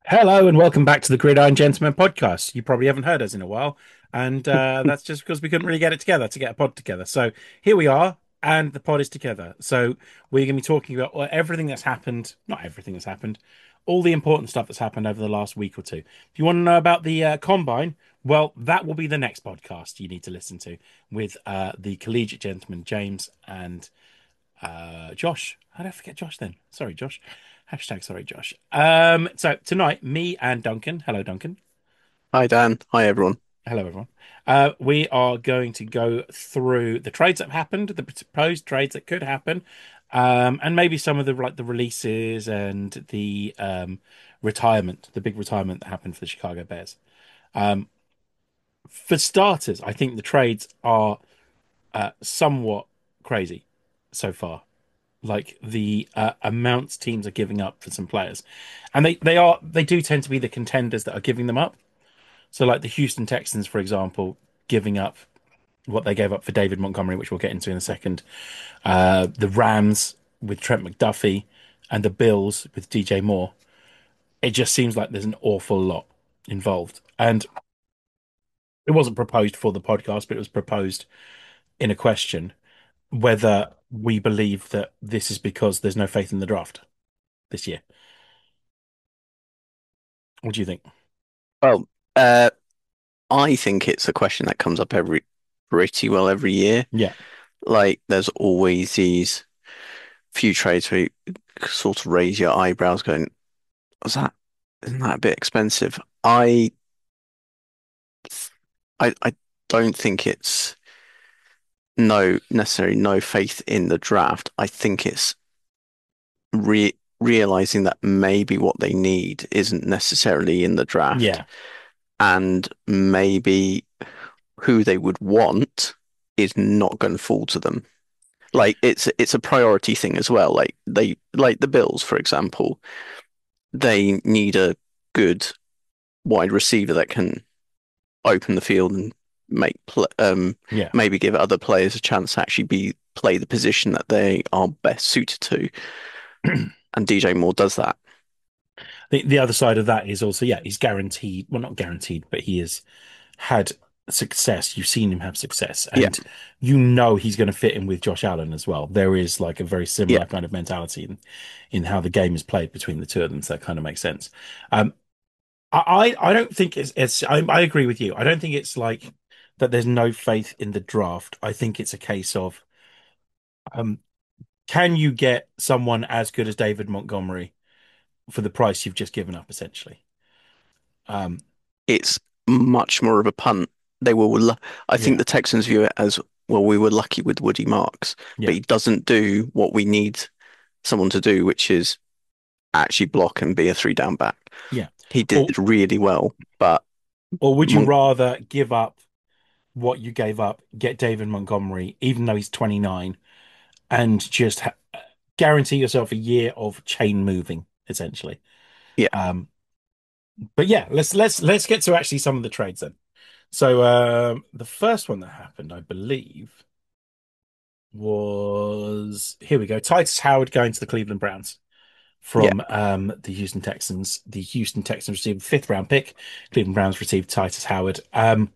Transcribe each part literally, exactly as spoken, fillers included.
Hello and welcome back to the Gridiron Gentlemen podcast. You probably haven't heard us in a while, and uh, that's just because we couldn't really get it together to get a pod together. So here we are, and the pod is together. So we're going to be talking about well, everything that's happened, not everything that's happened, all the important stuff that's happened over the last week or two. If you want to know about the uh, combine, well, that will be the next podcast you need to listen to with uh, the collegiate gentlemen, James and uh, Josh. How did I forget Josh then? Sorry, Josh. Hashtag sorry, Josh. Um, so tonight, me and Duncan. Hello, Duncan. Hi Dan. Hi everyone. Hello, everyone. Uh, we are going to go through the trades that have happened, the proposed trades that could happen, um, and maybe some of the like the releases and the um, retirement, the big retirement that happened for the Chicago Bears. Um, for starters, I think the trades are uh, somewhat crazy so far. Like the uh, amounts teams are giving up for some players, and they they are they do tend to be the contenders that are giving them up. So like the Houston Texans, for example, giving up what they gave up for David Montgomery, which we'll get into in a second. Uh, the Rams with Trent McDuffie, and the Bills with D J Moore. It just seems like there's an awful lot involved, and it wasn't proposed for the podcast, but it was proposed in a question whether we believe that this is because there's no faith in the draft this year. What do you think? Well, uh, I think it's a question that comes up every pretty well every year. Yeah. Like, there's always these few trades where you sort of raise your eyebrows, going, "Was that? Isn't that a bit expensive?" I, I, I don't think it's no necessarily no faith in the draft. I think it's re realizing that maybe what they need isn't necessarily in the draft, Yeah. and maybe who they would want is not going to fall to them. Like it's it's a priority thing as well. Like they like the Bills, for example, they need a good wide receiver that can open the field and make pl um Yeah. maybe give other players a chance to actually be play the position that they are best suited to. And D J Moore does that. The the other side of that is also, yeah, he's guaranteed, well, not guaranteed, but he has had success. You've seen him have success, Yeah, and you know he's going to fit in with Josh Allen as well. There is like a very yeah. similar kind of mentality in, in how the game is played between the two of them. So that kind of makes sense. Um, I I I don't think it's it's. I, I agree with you. I don't think it's like that. There's no faith in the draft. I think it's a case of um, can you get someone as good as David Montgomery for the price you've just given up, essentially? Um, It's much more of a punt. They were, lu- I think yeah, the Texans view it as, well, we were lucky with Woody Marks, but yeah, he doesn't do what we need someone to do, which is actually block and be a three down back. yeah. He Or did really well, but or would you Mon rather give up what you gave up, get David Montgomery, even though he's twenty-nine, and just ha guarantee yourself a year of chain moving, essentially? yeah, Um, but yeah, let's let's let's get to actually some of the trades then. So um, the first one that happened, I believe, was here we go. Titus Howard going to the Cleveland Browns yeah. from um, the Houston Texans. The Houston Texans received a fifth round pick. Cleveland Browns received Titus Howard. Um,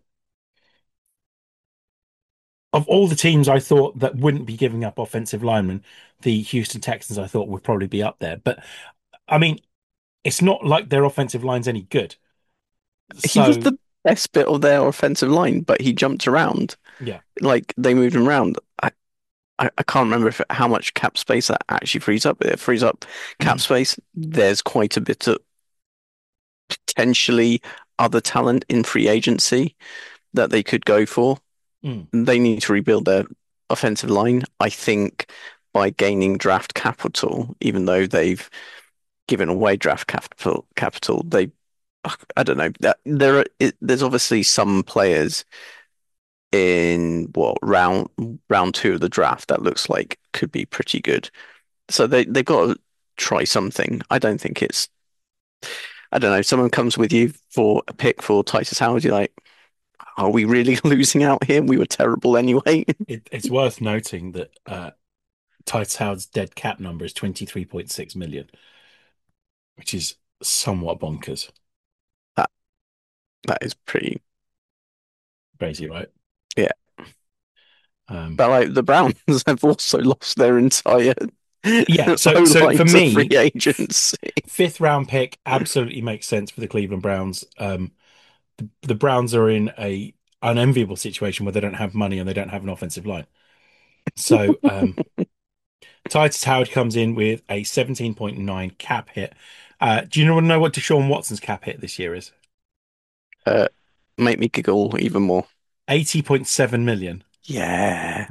of all the teams I thought that wouldn't be giving up offensive linemen, the Houston Texans I thought would probably be up there. But I mean, it's not like their offensive line's any good. He was So the best bit of their offensive line, but he jumped around. yeah. Like they moved him around. I, I, I can't remember if, how much cap space that actually frees up. It frees up cap space. There's quite a bit of potentially other talent in free agency that they could go for. Mm, They need to rebuild their offensive line. I think by gaining draft capital, even though they've given away draft capital, capital, they, I don't know, that there are, it, there's obviously some players in what round round two of the draft that looks like could be pretty good. So they they've got to try something. I don't think it's, I don't know. Someone comes with you for a pick for Titus Howard, you're like, are we really losing out here? We were terrible anyway. it, it's worth noting that uh, Titus Howard's dead cap number is twenty-three point six million, which is somewhat bonkers. That that is pretty. Crazy, right? Yeah, Um, but like the Browns have also lost their entire yeah. So, O so line for to free me, agency. fifth round pick absolutely makes sense for the Cleveland Browns. Um, the, the Browns are in a unenviable situation where they don't have money and they don't have an offensive line. So, um, Titus Howard comes in with a seventeen point nine cap hit. Uh, do you know what Deshaun Watson's cap hit this year is? Uh, Make me giggle even more. eighty point seven million. Yeah,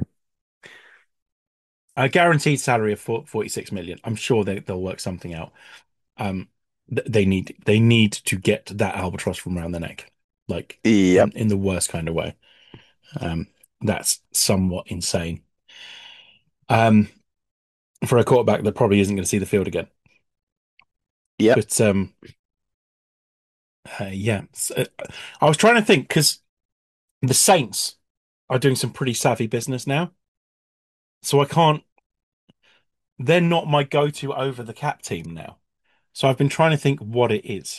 A guaranteed salary of forty-six million. I'm sure they, they'll work something out. Um, they need they need to get that albatross from around the neck, like in yep, in the worst kind of way. Um, that's somewhat insane. Um, for a quarterback that probably isn't going to see the field again. yep. But um, uh, yeah, so, uh, I was trying to think because the Saints are doing some pretty savvy business now, so I can't. They're not my go-to over the cap team now. So I've been trying to think what it is.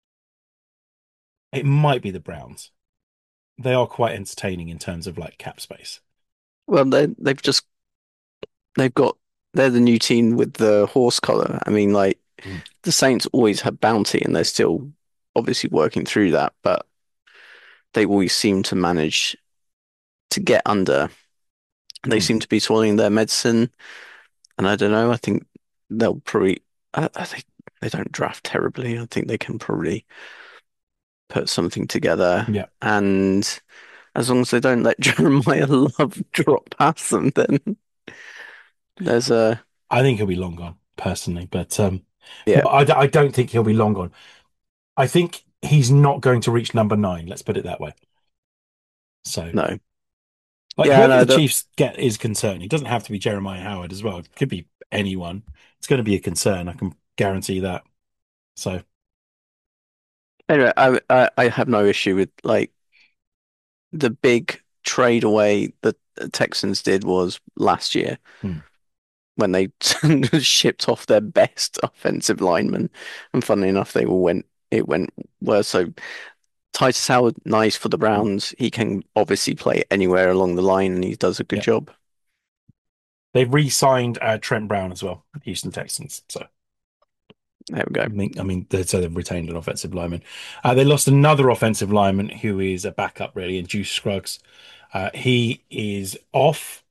It might be the Browns. They are quite entertaining in terms of like cap space. Well, they they've just they've got they're the new team with the horse collar. I mean, like Mm. the Saints always had bounty, and they're still obviously working through that, but they always seem to manage to get under. They Mm. seem to be swallowing their medicine, and I don't know. I think they'll probably. I, I think they don't draft terribly. I think they can probably put something together, Yeah, and as long as they don't let Jeremiah Love drop past them, then there's a I think he'll be long gone personally, but um, yeah, but I, I don't think he'll be long gone. I think he's not going to reach number nine. Let's put it that way. So, no, like yeah, whoever no, the the, Chiefs get is concerned. It doesn't have to be Jeremiah Howard as well. It could be anyone. It's going to be a concern. I can guarantee that. So, anyway, I, I I have no issue with like the big trade away that the Texans did was last year hmm, when they shipped off their best offensive lineman, and funnily enough, they all went it went worse. So Titus Howard, nice for the hmm, Browns. He can obviously play anywhere along the line, and he does a good yeah. job. They've re-signed uh, Trent Brown as well, the Houston Texans. So, There we I go. mean, I mean, they, so they've retained an offensive lineman. Uh, they lost another offensive lineman who is a backup, really, in Juice Scruggs. Uh, he is off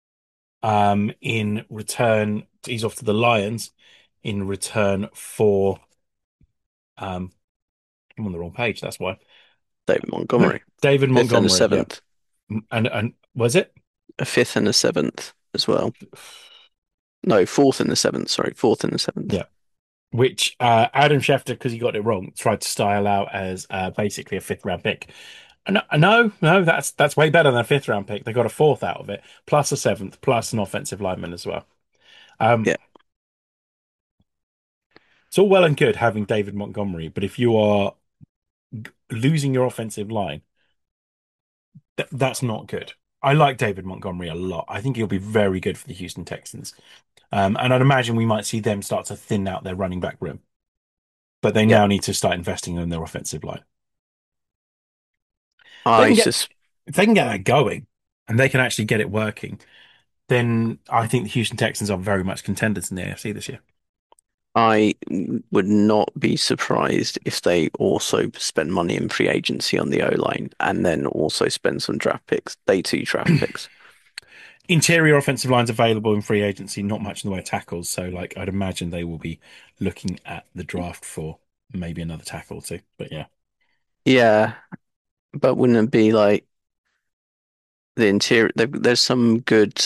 um, in return. He's off to the Lions in return for. Um, I'm on the wrong page. That's why. David Montgomery, David fifth and a Montgomery. Yeah, seventh, and and was it? a fifth and a seventh as well. No, fourth and the seventh. Sorry, fourth and the seventh. Yeah, which uh, Adam Schefter, because he got it wrong, tried to style out as uh, basically a fifth round pick. No, no, no, that's that's way better than a fifth round pick. They got a fourth out of it, plus a seventh, plus an offensive lineman as well. Um, Yeah, it's all well and good having David Montgomery, but if you are g- losing your offensive line, th that's not good. I like David Montgomery a lot. I think he'll be very good for the Houston Texans. Um, and I'd imagine we might see them start to thin out their running back room, but they yeah. now need to start investing in their offensive line. They I can get sus if they can get that going and they can actually get it working, then I think the Houston Texans are very much contenders in the A F C this year. I would not be surprised if they also spend money in free agency on the O line and then also spend some draft picks, day two draft picks. Interior offensive lines available in free agency, not much in the way of tackles. So, like, I'd imagine they will be looking at the draft for maybe another tackle or two. But yeah, Yeah, but wouldn't it be like the interior? There, there's some good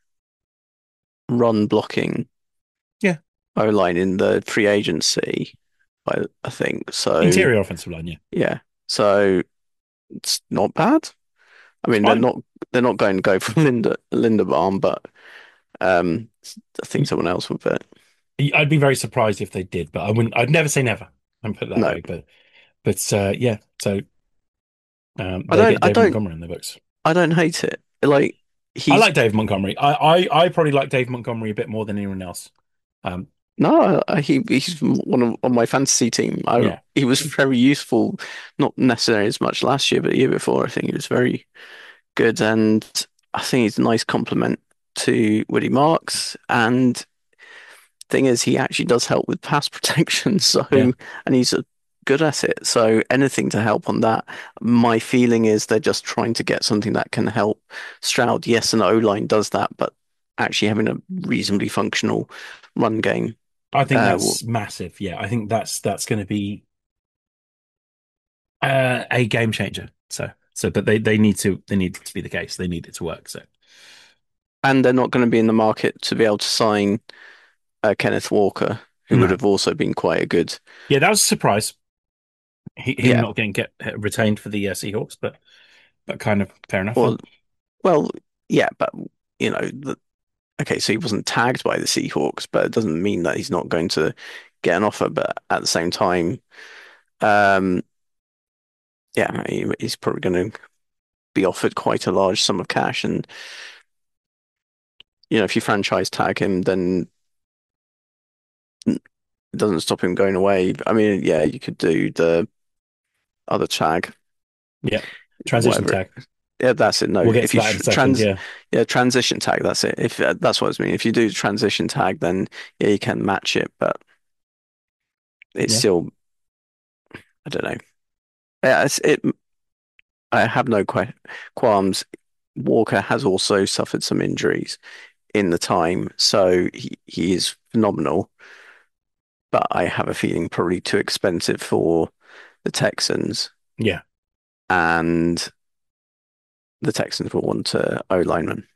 run blocking yeah, O line in the free agency, I, I think. So interior offensive line, yeah, yeah, so it's not bad. I it's mean, they're fine. not they're not going to go for Linda Linderbaum, but um, I think someone else would bet. I'd be very surprised if they did, but I wouldn't. I'd never say never. And put it that No, way. But but uh, yeah, so um, I they don't. get I David don't. Montgomery in the books. I don't hate it. Like I he's like Dave Montgomery. I, I I probably like Dave Montgomery a bit more than anyone else. Um, No, I, he he's one of on my fantasy team. I Yeah. he was very useful, not necessarily as much last year, but the year before. I think he was very good, and I think he's a nice complement to Woody Marks. And thing is, he actually does help with pass protection. So, Yeah. and he's a good at it. So anything to help on that. My feeling is they're just trying to get something that can help Stroud. Yes, an O line does that, but actually having a reasonably functional run game. I think Uh, that's massive. Yeah, I think that's that's going to be uh, a game changer. So, so, but they they need to they need it to be the case. They need it to work. So, and they're not going to be in the market to be able to sign uh, Kenneth Walker, who would no, have also been quite a good. yeah, that was a surprise. He, him Yeah, not getting get retained for the uh, Seahawks, but but kind of fair enough then. well, well, yeah, but you know, the, okay, so he wasn't tagged by the Seahawks, but it doesn't mean that he's not going to get an offer. But at the same time, um, yeah, he, he's probably going to be offered quite a large sum of cash, and you know, if you franchise tag him, then it doesn't stop him going away. I mean, yeah, you could do the other tag, Yeah, transition whatever. tag. Yeah, that's it. No, We'll get if to you that in tr a second. trans, Yeah, yeah, transition tag, that's it. If uh, that's what I mean. If you do transition tag, then yeah, you can match it, but it's yeah, still, I don't know. Yeah, it's, it. I have no qu qualms. Walker has also suffered some injuries in the time, so he he is phenomenal. But I have a feeling probably too expensive for the Texans, yeah, and the Texans will want a O lineman.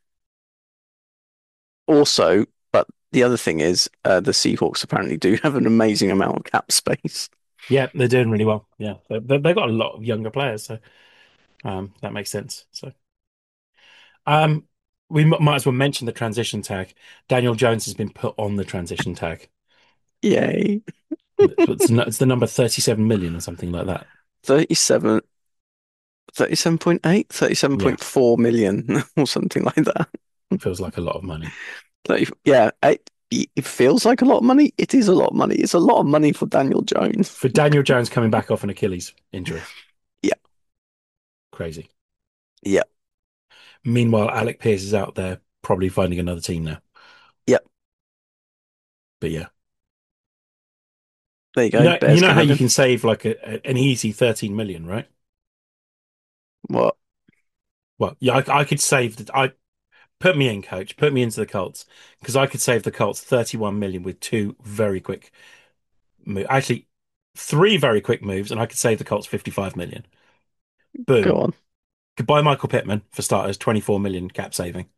Also, but the other thing is, uh, the Seahawks apparently do have an amazing amount of cap space. yeah. They're doing really well. Yeah, they, they, they've got a lot of younger players, so um, that makes sense. So um, we m might as well mention the transition tag. Daniel Jones has been put on the transition tag. Yay. It's, it's the number thirty-seven million or something like that. thirty-seven, thirty-seven point eight, thirty-seven Yeah, point four million or something like that. feels like a lot of money. Like, yeah, it, it feels like a lot of money. It is a lot of money. It's a lot of money for Daniel Jones. For Daniel Jones coming back off an Achilles injury. Yeah, Crazy. yeah, Meanwhile, Alec Pierce is out there probably finding another team now. yeah. But yeah. There you You go. know, you Bears know can how have you him. can save like a, a- an easy thirteen million, right? What? Well, yeah, I, I could save the, I put me in, coach, put me into the Colts because I could save the Colts thirty-one million with two very quick moves. Actually, three very quick moves, and I could save the Colts fifty-five million. Go Boom. on. Goodbye, Michael Pittman, for starters, twenty-four million cap saving.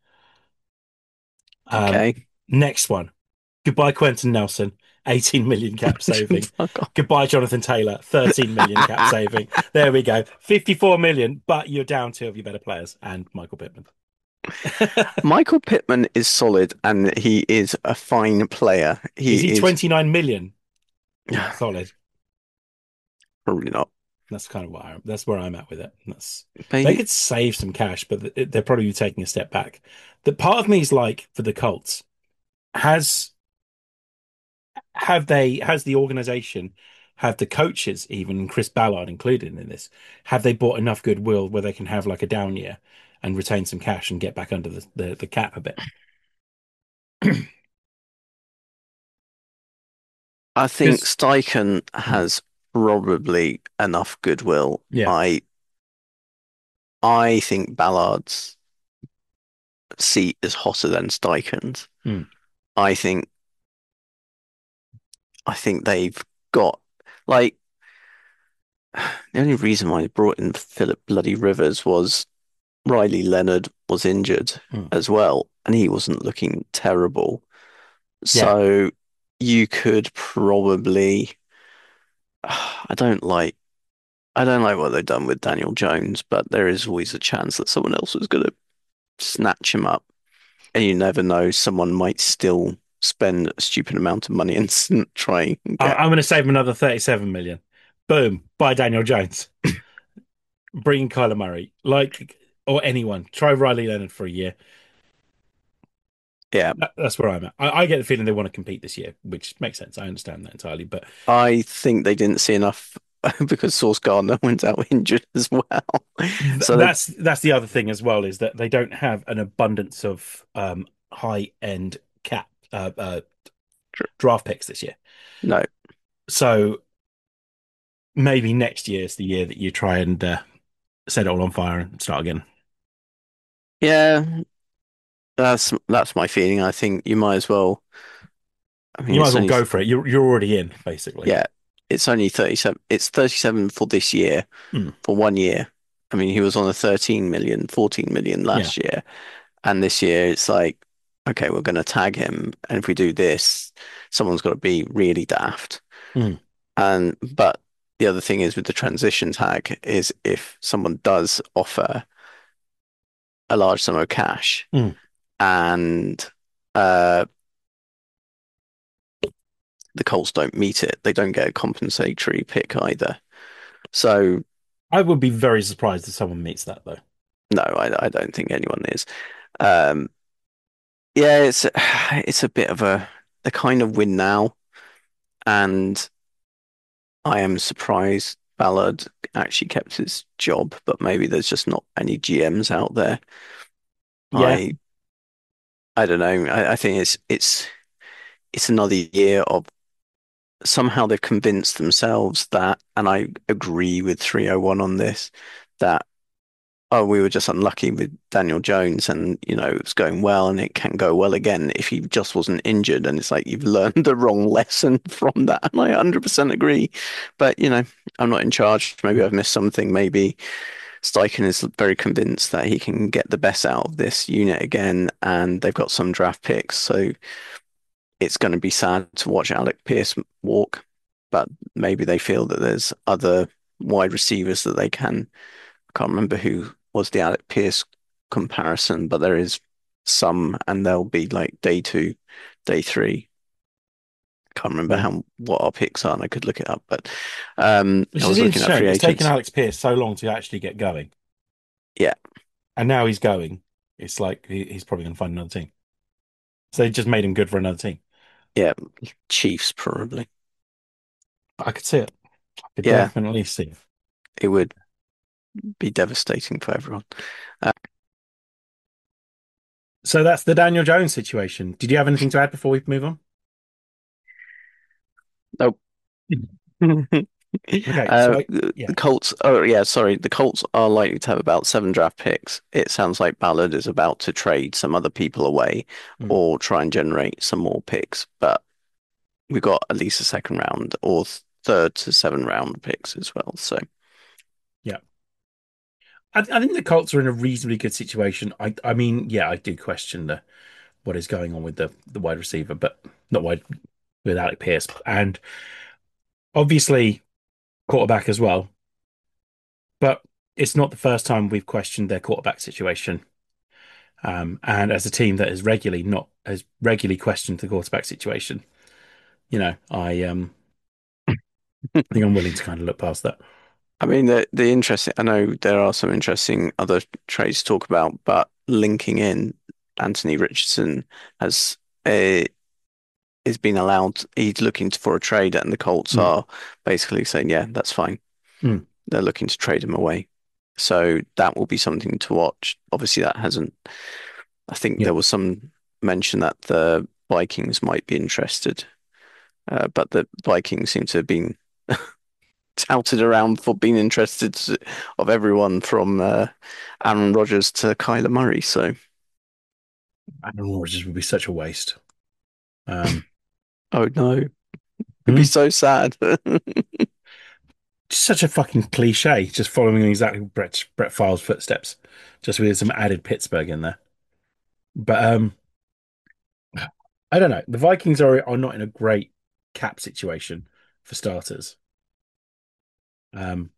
Um, Okay. next one. Goodbye, Quentin Nelson, eighteen million cap saving. Fuck Goodbye, Jonathan Taylor, thirteen million cap off. saving. There we go. fifty-four million, but you're down two of your better players and Michael Pittman. Michael Pittman is solid and he is a fine player. He Is he is twenty-nine million solid? probably not. That's kind of what I, that's where I'm at with it. That's they Maybe could save some cash, but they're probably taking a step back. The part of me is like for the Colts, has have they has the organization, have the coaches, even Chris Ballard included in this, have they bought enough goodwill where they can have like a down year and retain some cash and get back under the, the, the cap a bit? I think Because Steichen has probably enough goodwill. yeah, I I think Ballard's seat is hotter than Steichen's. mm, I think I think they've got like the only reason why they brought in Philip Bloody Rivers was Riley Leonard was injured mm, as well, and he wasn't looking terrible. yeah, So you could probably I don't like I don't like what they've done with Daniel Jones, but there is always a chance that someone else is going to snatch him up, and you never know. Someone might still spend a stupid amount of money and try and I, get. I'm going to save him another thirty-seven million. Boom, buy Daniel Jones, bring in Kyler Murray, like or anyone. Try Riley Leonard for a year. Yeah, That, that's where I'm at. I, I get the feeling they want to compete this year, which makes sense. I understand that entirely. But I think they didn't see enough because Sauce Gardner went out injured as well. th So they that's that's the other thing as well is that they don't have an abundance of um, high end cap uh, uh, draft picks this year. no, So maybe next year is the year that you try and uh, set it all on fire and start again. yeah, that's that's my feeling. I think you might as well. I mean, You might as it's well only go for it. You're you're already in, basically. yeah, it's only thirty-seven. It's thirty-seven for this year Hmm. for one year. I mean, he was on a thirteen million, fourteen million Yeah. last year, and this year it's like, okay, we're going to tag him, and if we do this, someone's got to be really daft. Hmm. And but the other thing is with the transition tag is if someone does offer a large sum of cash Hmm. and uh, the Colts don't meet it, they don't get a compensatory pick either. So I would be very surprised if someone meets that though. no, I, I don't think anyone is. Um, yeah, it's it's a bit of a a kind of win now, and I am surprised Ballard actually kept his job, but maybe there's just not any G Ms out there. Yeah. I I don't know. I, I think it's it's it's another year of somehow they've convinced themselves that, and I agree with three oh one on this, that oh, we were just unlucky with Daniel Jones and you know it's going well and it can go well again if he just wasn't injured. And it's like you've learned the wrong lesson from that. And I one hundred percent agree. But you know, I'm not in charge. Maybe I've missed something. Maybe Steichen is very convinced that he can get the best out of this unit again, and they've got some draft picks. So it's going to be sad to watch Alec Pierce walk, but maybe they feel that there's other wide receivers that they can. I can't remember who was the Alec Pierce comparison, but there is some, and they'll be like day two, day three. Can't remember Yeah. how what our picks are, and I could look it up. But um, Which I is was looking at interesting. free It's taken agents. Alex Pierce so long to actually get going. Yeah, And now he's going. It's like he, he's probably going to find another team. So they just made him good for another team. yeah, Chiefs probably. I could see it. I could Yeah, definitely see it. it would be devastating for everyone. Uh, So that's the Daniel Jones situation. Did you have anything to add before we move on? nope. Okay, so Uh, I, the yeah. the Colts. Oh, yeah. Sorry, the Colts are likely to have about seven draft picks. It sounds like Ballard is about to trade some other people away, Mm, or try and generate some more picks. But we've got at least a second round or third to seven round picks as well. So yeah. I, I think the Colts are in a reasonably good situation. I I mean, yeah, I do question the what is going on with the the wide receiver, but not wide with Alec Pierce. And obviously quarterback as well. But it's not the first time we've questioned their quarterback situation. Um, and as a team that is regularly not has regularly questioned the quarterback situation, you know, I um I think I'm willing to kind of look past that. I mean, the the interesting. I know there are some interesting other trades to talk about, but linking in Anthony Richardson has a is been allowed. He's looking for a trade, and the Colts Mm, are basically saying, "Yeah, that's fine." mm, They're looking to trade him away, so that will be something to watch. Obviously, that hasn't. I think yeah. there was some mention that the Vikings might be interested, uh, but the Vikings seem to have been touted around for being interested of everyone from uh, Aaron Rodgers to Kyler Murray. So, Aaron Rodgers would be such a waste. Um, oh no, it'd be hmm? so sad. Just such a fucking cliche, just following exactly Brett Brett Favre's footsteps, just with some added Pittsburgh in there. But um, I don't know. The Vikings are are not in a great cap situation for starters. Um,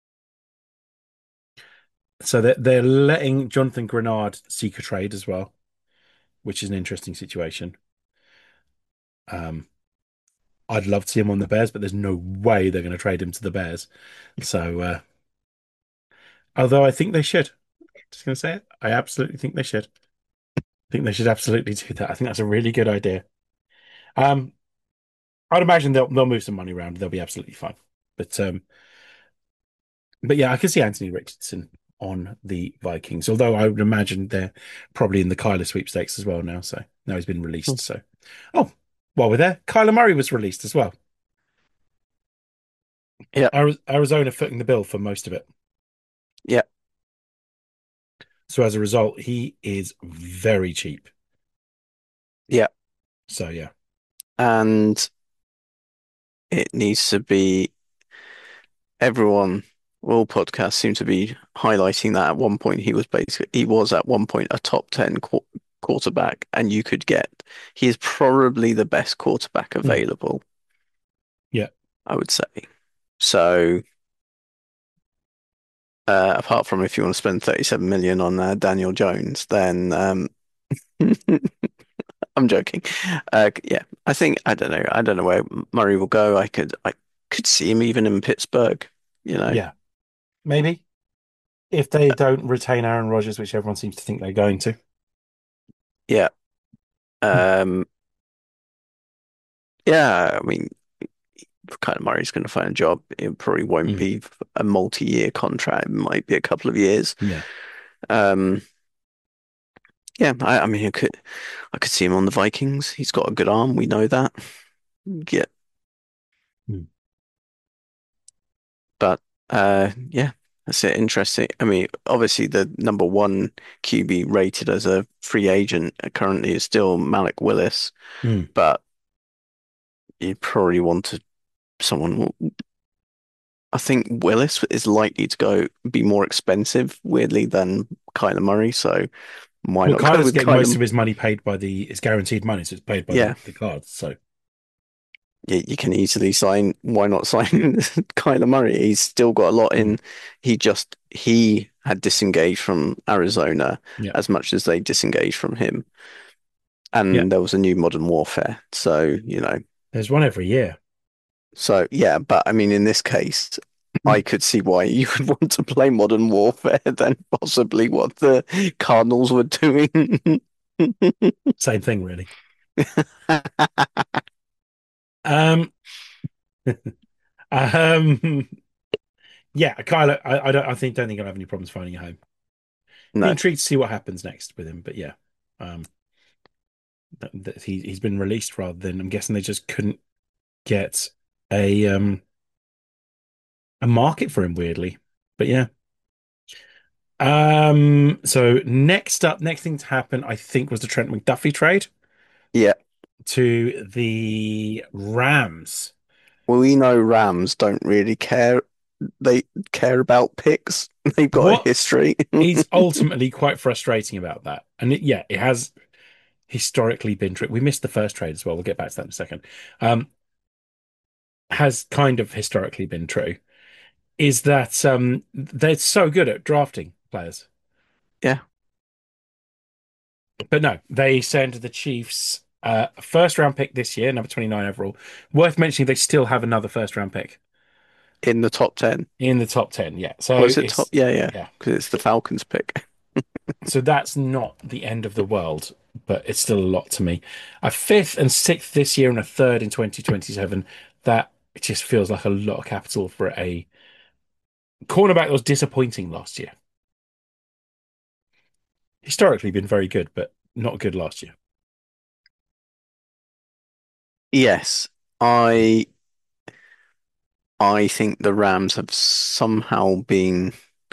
so they're they're letting Jonathan Grenard seek a trade as well, which is an interesting situation. Um, I'd love to see him on the Bears, but there's no way they're going to trade him to the Bears. So, uh, although I think they should, just going to say it, I absolutely think they should. think they should absolutely do that. I think that's a really good idea. Um, I'd imagine they'll they'll move some money around. They'll be absolutely fine. But um, but yeah, I can see Anthony Richardson on the Vikings. Although I would imagine they're probably in the Kyler sweepstakes as well now. So now he's been released. So oh, while we're there, Kyler Murray was released as well. Yeah, Arizona footing the bill for most of it. yeah, So as a result, he is very cheap. yeah. So yeah. And it needs to be everyone, all podcasts seem to be highlighting that at one point he was basically he was at one point a top ten qu quarterback, and you could get he is probably the best quarterback Mm. available, Yeah. I would say. So uh, apart from if you want to spend thirty-seven million on uh, Daniel Jones, then um, I'm joking. Uh, yeah, I think I don't know. I don't know where Murray will go. I could I could see him even in Pittsburgh, you know. Yeah. Maybe if they don't retain Aaron Rodgers, which everyone seems to think they're going to. Yeah. Hmm. Um, yeah, I mean, kind of Murray's going to find a job. It probably won't Mm. be a multi-year contract. It might be a couple of years. Yeah. Um, yeah, I, I mean, I could, I could see him on the Vikings. He's got a good arm. We know that. Yeah, Mm. but uh, yeah, that's it. Interesting. I mean, obviously, the number one Q B rated as a free agent currently is still Malik Willis, Mm. but you probably want to someone. I think Willis is likely to go be more expensive, weirdly, than Kyler Murray. So why Well, not go Kyler's with getting most Kyler? of his money paid by the it's guaranteed money, so it's paid by the, Yeah, the cards. So you, you can easily sign. Why not sign Kyler Murray? He's still got a lot mm. in. He just he had disengaged from Arizona Yeah. as much as they disengaged from him, Yeah. and there was a new Modern Warfare. So you know, There's one every year. so yeah. But I mean, in this case, I could see why you would want to play Modern Warfare than possibly what the Cardinals were doing. Same thing, really. Um, um, yeah, Kyler, I, I don't, I think, don't think I'll have any problems finding a home. Be No, intrigued to see what happens next with him, but yeah, um, that, that he he's been released rather than I'm guessing they just couldn't get a um a market for him weirdly, but yeah. Um, so next up, next thing to happen, I think, was the Trent McDuffie trade yeah. to the Rams. Well, we know Rams don't really care. They care about picks. They've got a What history. is ultimately quite frustrating about that, and it, yeah, it has historically been true. We missed the first trade as well. We'll get back to that in a second. Um, has kind of historically been true is that um they're so good at drafting players. Yeah, But no, they sent the Chiefs uh first round pick this year, number twenty-nine overall. Worth mentioning they still have another first round pick in the top ten. in the top ten. Yeah. So Was it top? it's Yeah, yeah, yeah. because it's the Falcons pick. So that's not the end of the world, but it's still a lot to me. A fifth and sixth this year and a third in twenty twenty-seven. That it just feels like a lot of capital for a cornerback that was disappointing last year. Historically been very good, but not good last year. Yes, I I think the Rams have somehow been.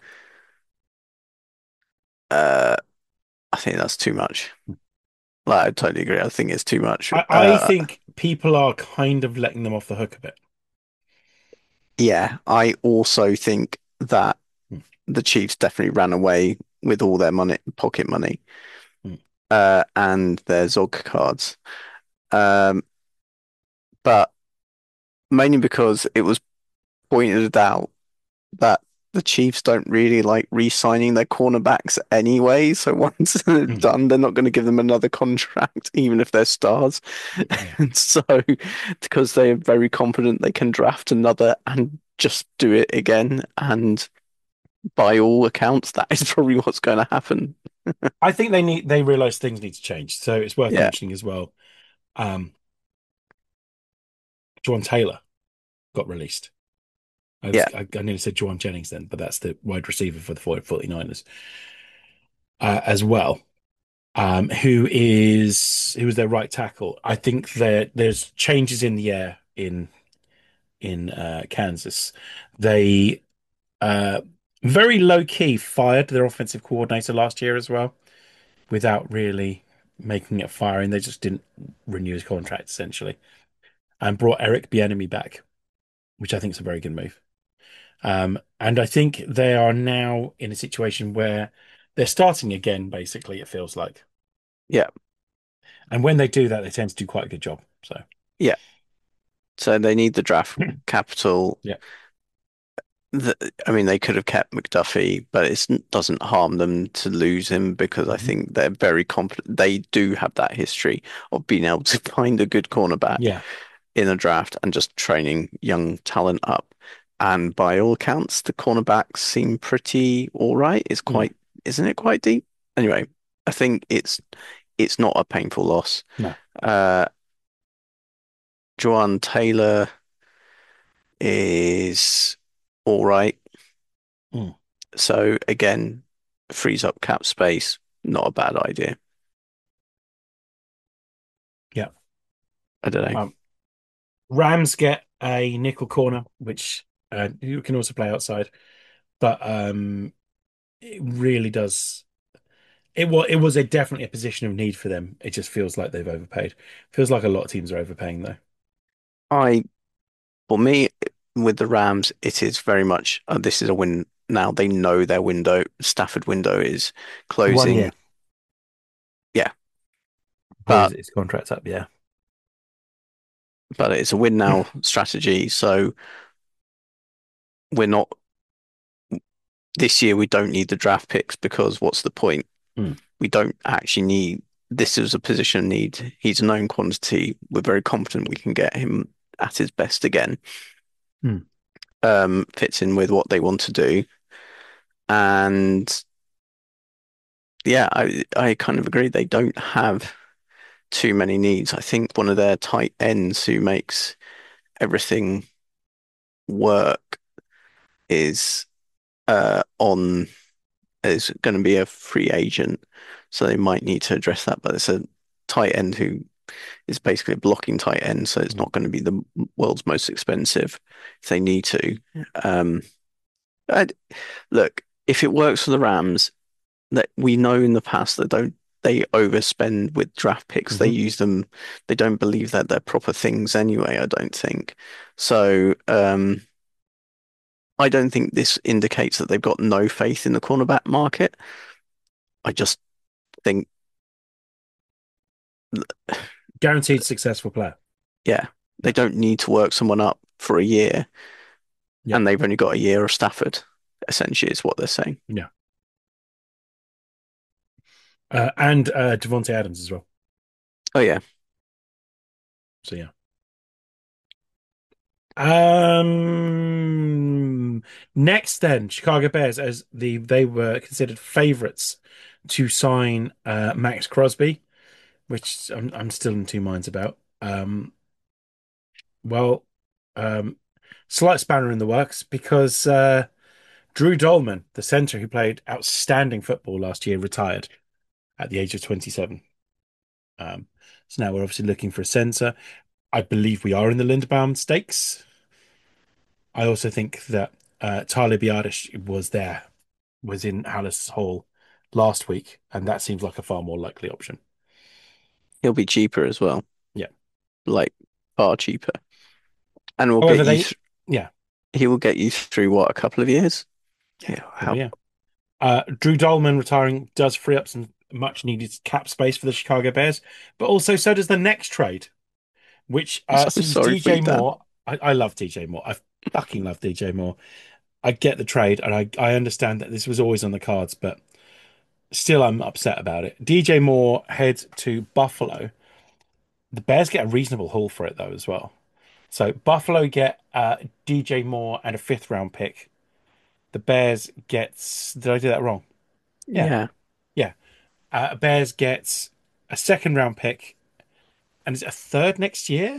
Uh, I think that's too much. Like, I totally agree. I think it's too much. I, I Uh, think people are kind of letting them off the hook a bit. yeah, I also think that Hmm. the Chiefs definitely ran away with all their money, pocket money, Hmm. uh, and their Zog cards. Um, but mainly because it was pointed out that the Chiefs don't really like re-signing their cornerbacks anyway. So once they're Hmm. done, they're not going to give them another contract, even if they're stars. Yeah. And so, because they are very confident they can draft another and just do it again. And by all accounts, that is probably what's going to happen. I think they need they realize things need to change. So it's worth Yeah, mentioning as well. Um, John Taylor got released. I was yeah, I, I nearly said Juwan Jennings then, but that's the wide receiver for the 49ers uh, as well. Um, who is who is their right tackle? I think there there's changes in the air in in uh, Kansas. They uh, very low key fired their offensive coordinator last year as well, without really making it firing. They just didn't renew his contract essentially, and brought Eric Bieniemy back, which I think is a very good move. Um, and I think they are now in a situation where they're starting again. Basically, it feels like, yeah, and when they do that, they tend to do quite a good job. So, yeah. So they need the draft capital. yeah. The, I mean, they could have kept McDuffie, but it doesn't harm them to lose him because I Mhm. think they're very confident. They do have that history of being able to find a good cornerback Yeah. in a draft and just training young talent up. And by all accounts, the cornerbacks seem pretty all right. It's Mm. quite, isn't it quite deep? Anyway, I think it's it's not a painful loss. No. Uh, Joanne Taylor is all right. Mm. So again, frees up cap space. Not a bad idea. Yeah. I don't know. Um, Rams get a nickel corner, which uh, you can also play outside, but um, it really does. It was it was a definitely a position of need for them. It just feels like they've overpaid. Feels like a lot of teams are overpaying though. I, for me, with the Rams, it is very much uh, this is a win now. They know their window, Stafford window is One closing. year Yeah, for but his, his contract's up. Yeah. but it's a win now strategy. So we're not this year. We don't need the draft picks because what's the point? Mm. We don't actually need. This is a position of need. He's a known quantity. We're very confident we can get him at his best again. Mm. Um, fits in with what they want to do. And yeah, I I kind of agree. They don't have too many needs. I think one of their tight ends who makes everything work is uh on is going to be a free agent, so they might need to address that. But it's a tight end who is basically a blocking tight end, so it's Mm. not going to be the world's most expensive if they need to. Um, I'd, look, if it works for the Rams, that we know in the past that don't they overspend with draft picks. They Hmm. use them. They don't believe that they're proper things anyway. I don't think so. Um, I don't think this indicates that they've got no faith in the cornerback market. I just think, Guaranteed successful player. yeah, they Yeah. don't need to work someone up for a year, Yeah. and they've only got a year of Stafford. Essentially, is what they're saying. Yeah. Uh, and uh, Devontae Adams as well. Oh yeah, So yeah. Um, next then, Chicago Bears as the they were considered favorites to sign uh, Max Crosby, which I'm I'm still in two minds about. Um, well, um, slight spanner in the works because uh, Drew Dolman, the center who played outstanding football last year, retired at the age of twenty-seven. Um, so now we're obviously looking for a center. I believe we are in the Linderbaum stakes. I also think that uh, Tyler Biadasz was there, was in Hallis Hall last week, and that seems like a far more likely option. he'll be cheaper as well, Yeah. like far cheaper, and will get However, you. they, Th yeah, he will get you through what a couple of years. yeah, Yeah, well, how yeah. Uh, Drew Dolman retiring does free up some much needed cap space for the Chicago Bears, but also so does the next trade, which I'm uh, so sees sorry for you, D J Dan. Moore. I, I love D J Moore. I fucking love D J Moore. I get the trade, and I, I understand that this was always on the cards, but still, I'm upset about it. D J Moore heads to Buffalo. The Bears get a reasonable haul for it though as well. So Buffalo get uh, D J Moore and a fifth round pick. the Bears gets. Did I do that wrong? Yeah, Yeah. yeah. Uh, Bears gets a second round pick, and is it a third next year?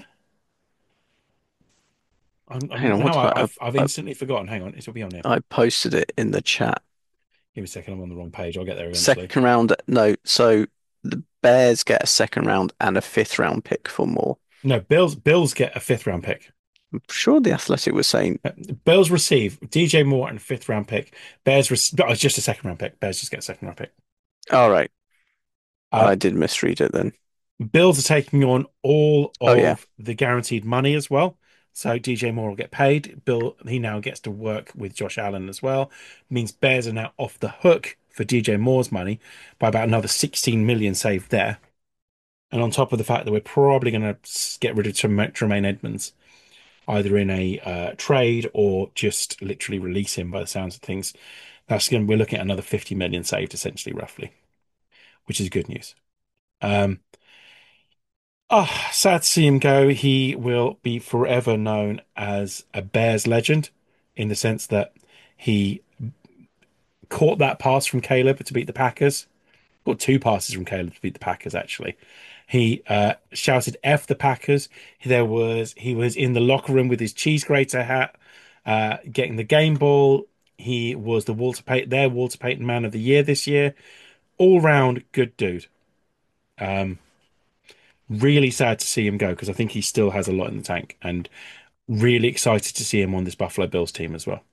I'm, Hang I'm on, what now do I, I've I've I instantly forgotten. Hang on, it will be on here. I posted it in the chat. Give me a second. I'm on the wrong page. I'll get there eventually. Second round, no. So the Bears get a second round and a fifth round pick for more. No, Bills Bills get a fifth round pick. I'm sure the Athletic was saying, Uh, Bills receive D J Moore and a fifth round pick. Bears receive. Oh, it's just a second round pick. Bears just get a second round pick. all right, Uh, I did misread it then. Bills are taking on all Oh yeah, of the guaranteed money as well. So D J Moore will get paid. Bill, he now gets to work with Josh Allen as well. Means Bears are now off the hook for D J Moore's money by about another sixteen million saved there. And on top of the fact that we're probably going to get rid of Tremaine Edmonds, either in a uh, trade or just literally release him by the sounds of things. That's going to, we're looking at another fifty million saved essentially, roughly, which is good news. Um, Oh, sad to see him go. He will be forever known as a Bears legend in the sense that he caught that pass from Caleb to beat the Packers. Got two passes from Caleb to beat the Packers, actually. He uh, shouted F the Packers. There was he was in the locker room with his cheese grater hat, uh, getting the game ball. He was the Walter Payton, their Walter Payton Man of the Year this year. All round good dude. Um, Really sad to see him go because I think he still has a lot in the tank, and really excited to see him on this Buffalo Bills team as well.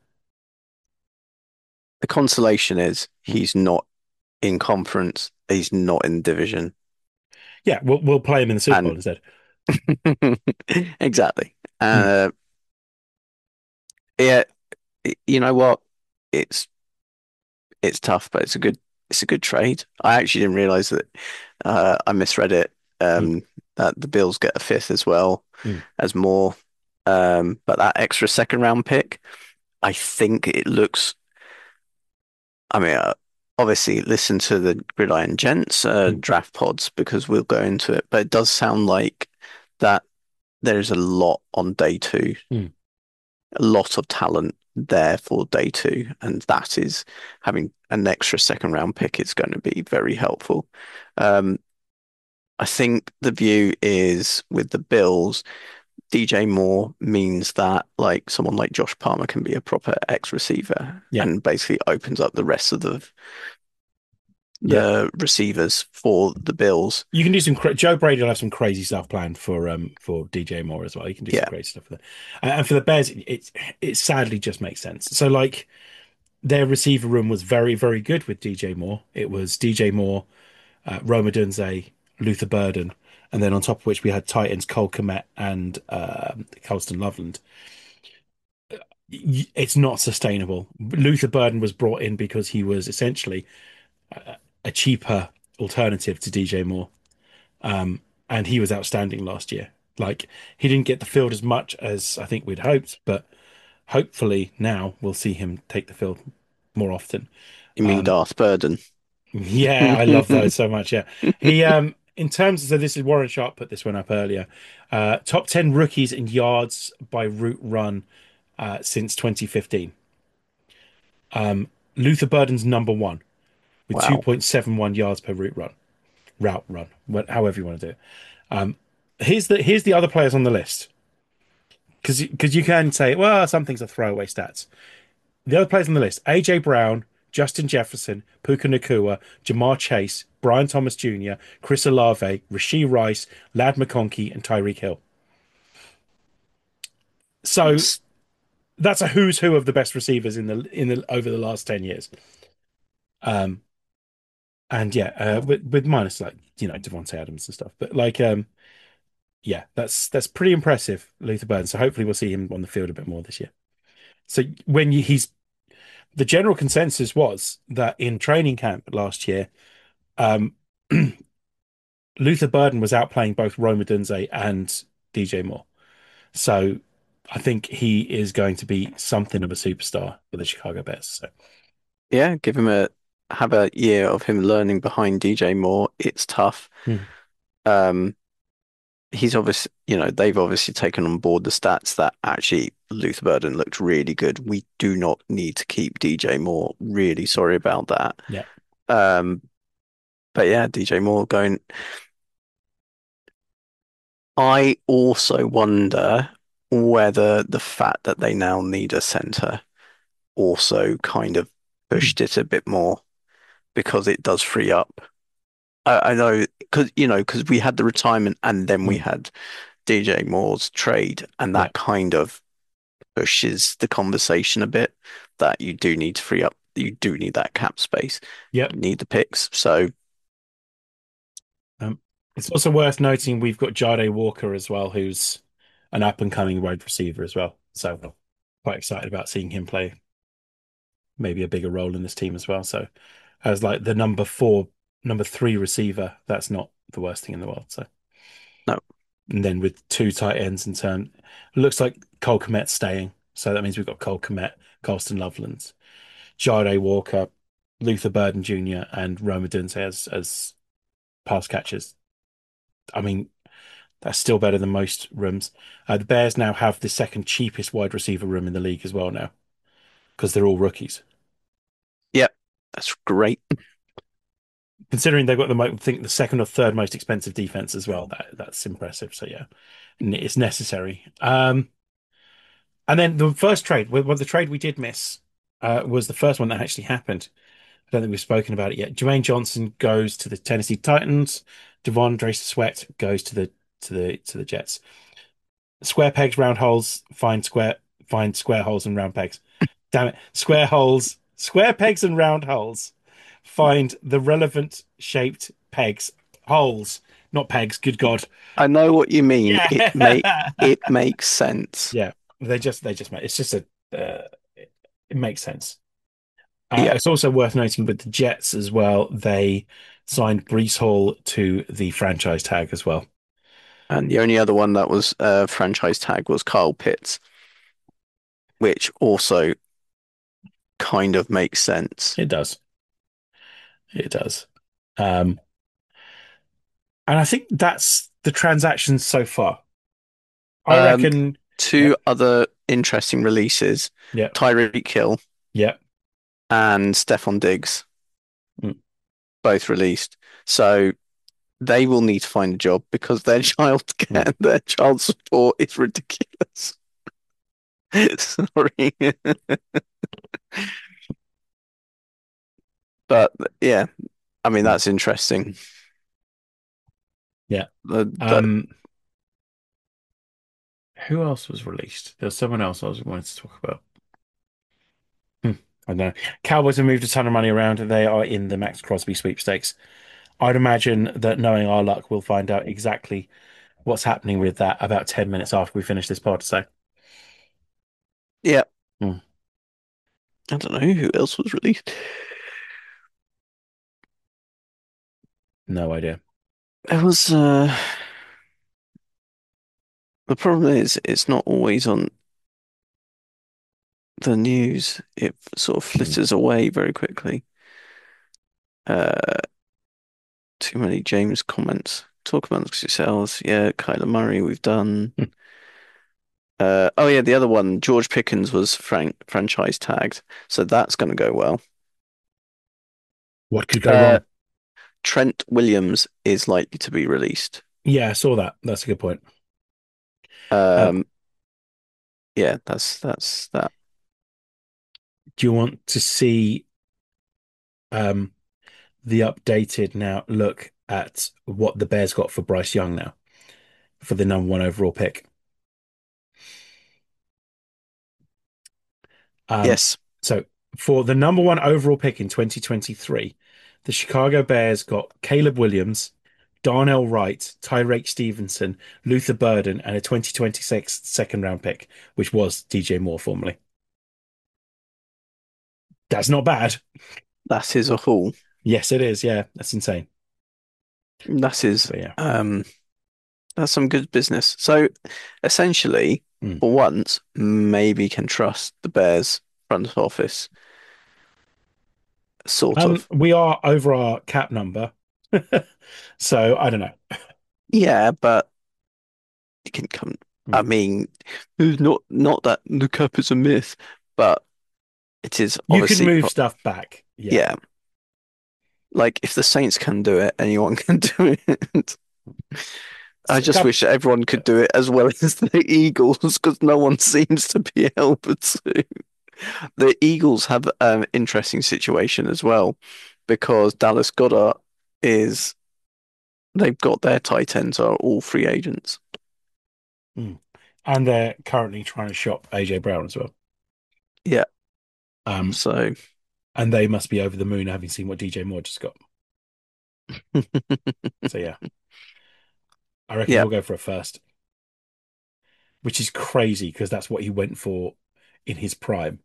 the consolation is Mm. he's not in conference, he's not in division, Yeah, we'll we'll play him in the Super Bowl and instead. exactly. Mm. Uh, yeah, you know what? It's it's tough, but it's a good it's a good trade. I actually didn't realize that uh, I misread it. Mm. Um, that the Bills get a fifth as well Mm. as more. Um, but that extra second round pick, I think it looks. I mean, uh, obviously, listen to the Gridiron Gents uh, Mm. draft pods because we'll go into it. But it does sound like that there's a lot on day two, Mm. a lot of talent there for day two, and that is having an extra second round pick is going to be very helpful. Um, I think the view is with the Bills, D J Moore means that like someone like Josh Palmer can be a proper X receiver Yeah, and basically opens up the rest of the yeah. the receivers for the Bills. You can do some. Cra Joe Brady will have some crazy stuff planned for um for D J Moore as well. You can do some Yeah, crazy stuff for that. And and for the Bears, it, it it sadly just makes sense. So like their receiver room was very very good with D J Moore. It was D J Moore, uh, Rome Odunze, Luther Burden, and then on top of which we had Titans Cole Kmet and um Colston Loveland. It's not sustainable. Luther Burden was brought in because he was essentially a, a cheaper alternative to D J Moore. Um, and he was outstanding last year. Like he didn't get the field as much as I think we'd hoped, but hopefully now we'll see him take the field more often. you mean Um, Darth Burden? yeah, I love those so much. Yeah, he um in terms of so this is Warren Sharp put this one up earlier. Uh, top ten rookies in yards by route run uh, since twenty fifteen. Um, Luther Burden's number one with Wow. two point seven one yards per route run, route run, however you want to do it. Um, here's the here's the other players on the list because because you can say, well, some things are throwaway stats. The other players on the list: A J Brown, Justin Jefferson, Puka Nacua, Jamar Chase, Brian Thomas Junior, Chris Olave, Rashee Rice, Lad McConkey, and Tyreek Hill. So S- that's a who's who of the best receivers in the in the over the last ten years. Um, and yeah, uh, with with minus like you know Devontae Adams and stuff, but like um, yeah, that's that's pretty impressive, Luther Burns. So hopefully we'll see him on the field a bit more this year. So when you, he's the general consensus was that in training camp last year, um, Luther Burden was outplaying both Rome Odunze and D J Moore. So I think he is going to be something of a superstar for the Chicago Bears. So yeah, give him a have a year of him learning behind D J Moore. It's tough. hmm. Um, he's obviously, you know, they've obviously taken on board the stats that actually Luther Burden looked really good. We do not need to keep D J Moore. Really sorry about that. Yeah. Um, but yeah, D J Moore going. I also wonder whether the fact that they now need a centre also kind of pushed it a bit more because it does free up. I, I know because you know because we had the retirement and then we Mm. had D J Moore's trade, and Yeah. that kind of pushes the conversation a bit that you do need to free up. You do need that cap space. Yep. You need the picks. So Um, it's also worth noting we've got Jade Walker as well, who's an up and coming wide receiver as well. So quite excited about seeing him play maybe a bigger role in this team as well. So as like the number four, number three receiver, that's not the worst thing in the world. So no, and then with two tight ends in turn, it looks like Cole Kmet's staying. So that means we've got Cole Kmet, Colston Loveland, Jade Walker, Luther Burden Junior, and Roma Dunte as as pass catchers. I mean, that's still better than most rooms. Uh, the Bears now have the second cheapest wide receiver room in the league as well now because they're all rookies. yeah, that's great. Considering they've got the I think the second or third most expensive defense as well, that that's impressive. So yeah, it's necessary. Um, and then the first trade, well, the trade we did miss uh, was the first one that actually happened. I don't think we've spoken about it yet. Jermaine Johnson goes to the Tennessee Titans. Devondre Sweat goes to the to the to the Jets. Square pegs, round holes. Find square find square holes and round pegs. Damn it! Square holes, square pegs and round holes. Find the relevant shaped pegs, holes, not pegs. Good God! I know what you mean. It make Yeah, it makes sense. yeah. They just they just make it's just a uh, it, it makes sense. Uh, Yeah, it's also worth noting with the Jets as well. They signed Brees Hall to the franchise tag as well. and the only other one that was uh, franchise tag was Kyle Pitts, which also kind of makes sense. It does. It does. Um, and I think that's the transactions so far. I Um, reckon. two Yep. other interesting releases: Yep. Tyreek Hill Yep. and Stephon Diggs, Mm. both released. So they will need to find a job because their child Mm. their child support is ridiculous. Sorry, but yeah, I mean Mm. that's interesting. Yeah. The, the, Um, who else was released? There's someone else I was wanting to talk about. Hmm. I don't know. Cowboys have moved a ton of money around. They are in the Max Crosby sweepstakes. I'd imagine that knowing our luck, we'll find out exactly what's happening with that about ten minutes after we finish this pod. So, yeah, hmm, I don't know who else was released. no idea. There was uh, the problem is it's not always on the news. It sort of Hmm. flitters away very quickly. Uh, too many James comments. Talk amongst yourselves. Yeah, Kyler Murray, we've done. Hmm. Uh, oh yeah, the other one, George Pickens was frank franchise tagged, so that's going to go well. What could go Uh, wrong? Trent Williams is likely to be released. Yeah, I saw that. That's a good point. Um, Um, yeah, that's that's that. do you want to see um, the updated now look at what the Bears got for Bryce Young now for the number one overall pick? Um, Yes, so for the number one overall pick in twenty twenty-three, the Chicago Bears got Caleb Williams, Darnell Wright, Tyreek Stevenson, Luther Burden, and a twenty twenty-six second round pick, which was D J Moore formerly. That's not bad. that is a haul. Yes, it is. Yeah, that's insane. That is But yeah. um, that's some good business. So essentially, Hmm. for once, maybe can trust the Bears front office, sort Um, of. we are over our cap number. So I don't know. Yeah, but it can come. I Mm. mean, it's not not that the cup is a myth, but it is You can obviously, move stuff back. Yeah. yeah. Like if the Saints can do it, anyone can do it. I So, just couple, wish everyone could do it as well as the Eagles, because no one seems to be able to. The Eagles have an interesting situation as well, because Dallas Goedert is they've got their tight ends are all free agents. mm. And they're currently trying to shop A J Brown as well. Yeah, Um, so and they must be over the moon having seen what D J Moore just got. So yeah, I reckon yeah, he'll go for a first, which is crazy because that's what he went for in his prime.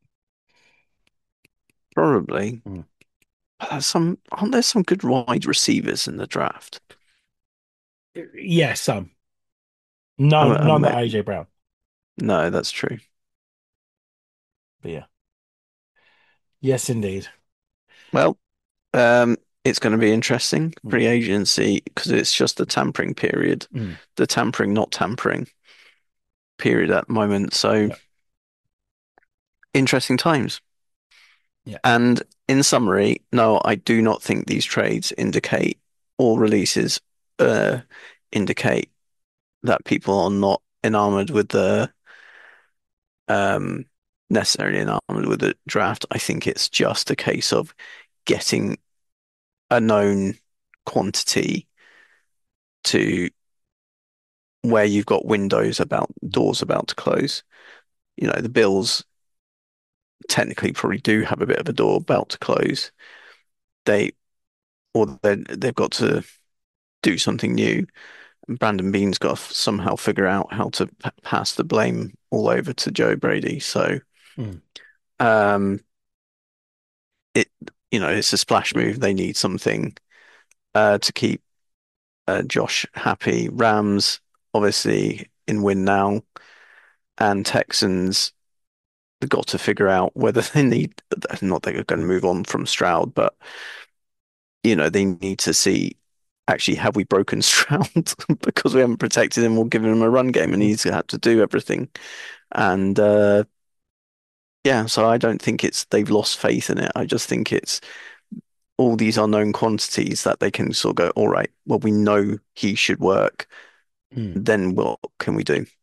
probably. Mm. But there's some aren't there some good wide receivers in the draft? Yeah, some. No, I, none I, that A J Brown. no, that's true. But yeah. Yes, indeed. Well, um, it's going to be interesting Mm. free agency because it's just the tampering period, Mm. the tampering not tampering period at the moment. So Yeah. interesting times. Yeah. And in summary, no, I do not think these trades indicate or releases uh, indicate that people are not enamored with the um, necessarily enamored with the draft. I think it's just a case of getting a known quantity to where you've got windows about doors about to close. You know, the Bills technically probably do have a bit of a door about to close. They or they they've got to do something new. And Brandon Beane's got to somehow figure out how to p pass the blame all over to Joe Brady. So, Mm. um, it you know it's a splash move. They need something uh, to keep uh, Josh happy. Rams obviously in win now, and Texans they've got to figure out whether they need not they're going to move on from Stroud, but you know they need to see actually have we broken Stroud because we haven't protected him or given him a run game and Mm. he's had to do everything. And uh, yeah, so I don't think it's they've lost faith in it. I just think it's all these unknown quantities that they can sort of go, all right, well, we know he should work. Mm. Then what can we do?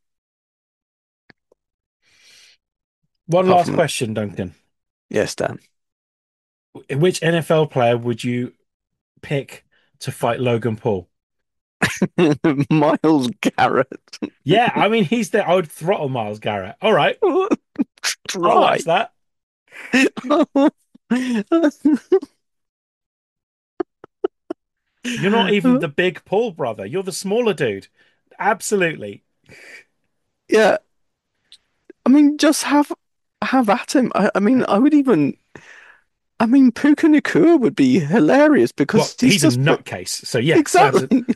One Apart last from, question, Duncan. yes, Dan. Which N F L player would you pick to fight Logan Paul? Miles Garrett. Yeah, I mean he's the I would throttle Miles Garrett. All right, I'll Try. watch that. You're not even the big Paul brother. You're the smaller dude. Absolutely. Yeah, I mean, just have have at him. I, I mean, I would even. I mean, Puka Nacua would be hilarious Well, because he's he's a just put nutcase. So yes, absolutely. exactly.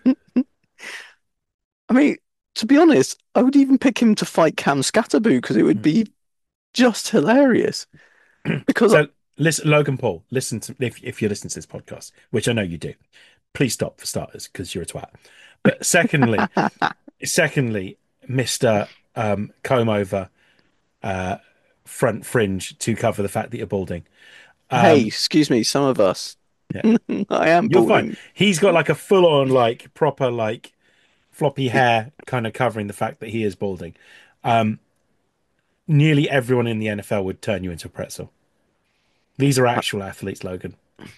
I mean, to be honest, I would even pick him to fight Cam Scatterboo because it would be just hilarious. Because So listen, Logan Paul, listen to if if you're listening to this podcast, which I know you do, please stop for starters because you're a twat. But secondly, secondly, Mister Um, comb over uh, front fringe to cover the fact that you're balding. hey, Um, excuse me, some of us. yeah, I am you're fine. balding. He's got like a full on like proper like floppy hair kind of covering the fact that he is balding. Um, nearly everyone in the N F L would turn you into a pretzel. These are I, actual athletes, Logan.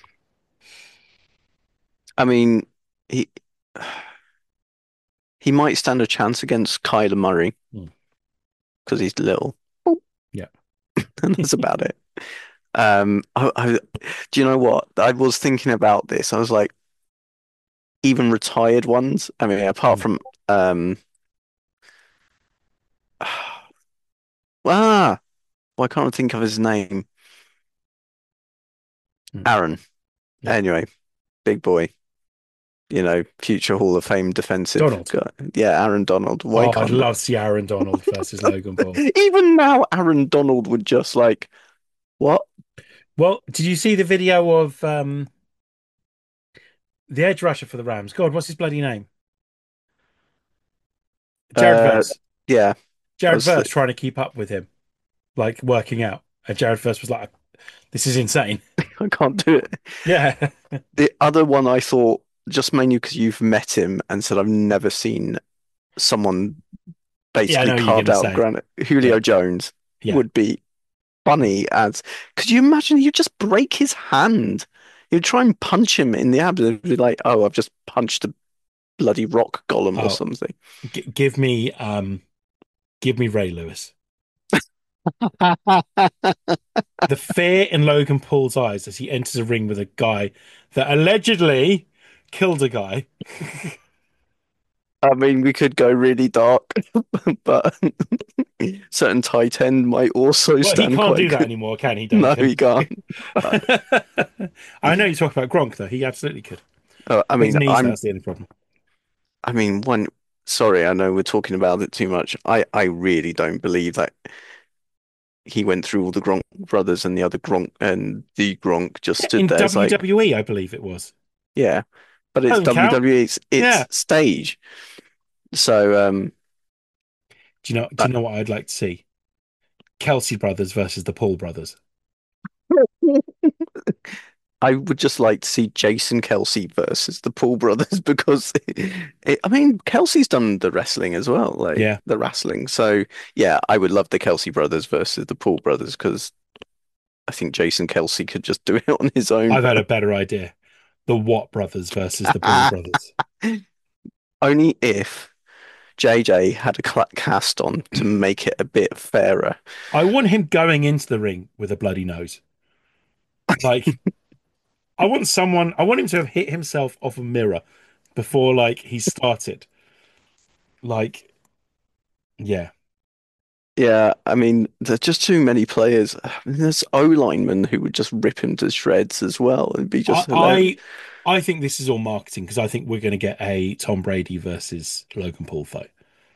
I mean, he he might stand a chance against Kyler Murray Mm. because he's little, Yeah. and that's about it. Um, I, I, do you know what? I was thinking about this. I was like, even retired ones. I mean, apart Mm. from um, ah, well, I can't think of his name. Mm. Aaron. Yeah. Anyway, big boy. You know, future Hall of Fame defensive Donald. guy. Yeah, Aaron Donald. Why Oh, I'd can't love to see Aaron Donald versus Logan Paul. even now Aaron Donald would just like what? Well, did you see the video of um the edge rusher for the Rams? God, what's his bloody name? Jared Uh, Verse. Yeah, I Jared was th Verse trying to keep up with him, like working out. And Jared Verse was like, "This is insane." I can't do it. Yeah, The other one I thought, just mainly because you've met him and said I've never seen someone yeah, I basically know what you're carved gonna out of say. granite. Julio Yeah, Jones yeah. would be funny as. Could you imagine you just break his hand? You'd try and punch him in the abdomen. It'd be like, oh, I've just punched a bloody rock golem or Oh, something. g give me, um, give me Ray Lewis. The fear in Logan Paul's eyes as he enters a ring with a guy that allegedly killed a guy. I mean, we could go really dark, but certain tight end might also Well, he stand can't quite do that good. anymore, can he, No, Duncan? he can't. But, I know you talk about Gronk, though. He absolutely could. uh, I His mean, knees, I'm. that's the only problem. I mean, one. Sorry, I know we're talking about it too much. I I really don't believe that he went through all the Gronk brothers and the other Gronk and the Gronk just stood In there. It's like, W W E, I believe it was. yeah, but it's Doesn't count. W W E. It's, Yeah. it's stage. So um, Do you know, do I, you know what I'd like to see? Kelsey brothers versus the Paul brothers. I would just like to see Jason Kelsey versus the Paul brothers because it, I mean Kelsey's done the wrestling as well, like Yeah. the wrestling. So yeah, I would love the Kelsey brothers versus the Paul brothers because I think Jason Kelsey could just do it on his own. I've had a But better idea. The Watt brothers versus the Paul brothers. only if J J had a cla- cast on to make it a bit fairer. I want him going into the ring with a bloody nose. Like, I want someone, I want him to have hit himself off a mirror before, like, he started. Like, yeah. Yeah, I mean, there's just too many players. I mean, there's O linemen who would just rip him to shreds as well. It'd be I, just hilarious. I, I think this is all marketing because I think we're going to get a Tom Brady versus Logan Paul fight.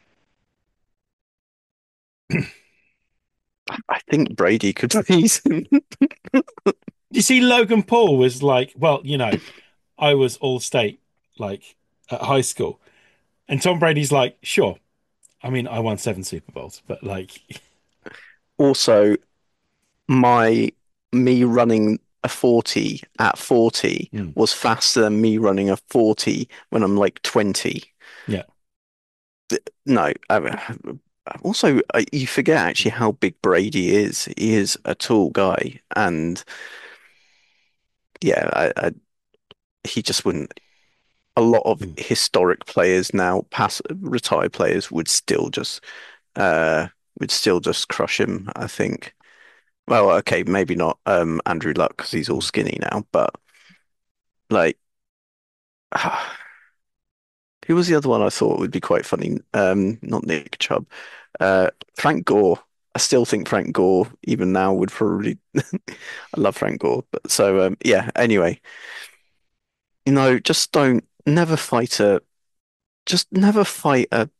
I think Brady could please him. You see, Logan Paul was like, well, you know, I was all state like at high school, and Tom Brady's like, sure. I mean, I won seven Super Bowls, but like, Also, my me running a forty at forty mm, was faster than me running a forty when I'm like twenty. yeah, No, I, also uh, you forget actually how big Brady is. He is a tall guy, and yeah, I, I, he just wouldn't. A lot of mm, historic players now, past retired players, would still just uh would still just crush him, I think. Well, okay, maybe not um Andrew Luck because he's all mm. skinny now, but like who was the other one I thought would be quite funny? Um, not Nick Chubb. Uh, Frank Gore. I still think Frank Gore, even now, would probably. I love Frank Gore, but so um, yeah. Anyway, you know, just don't never fight a just never fight a,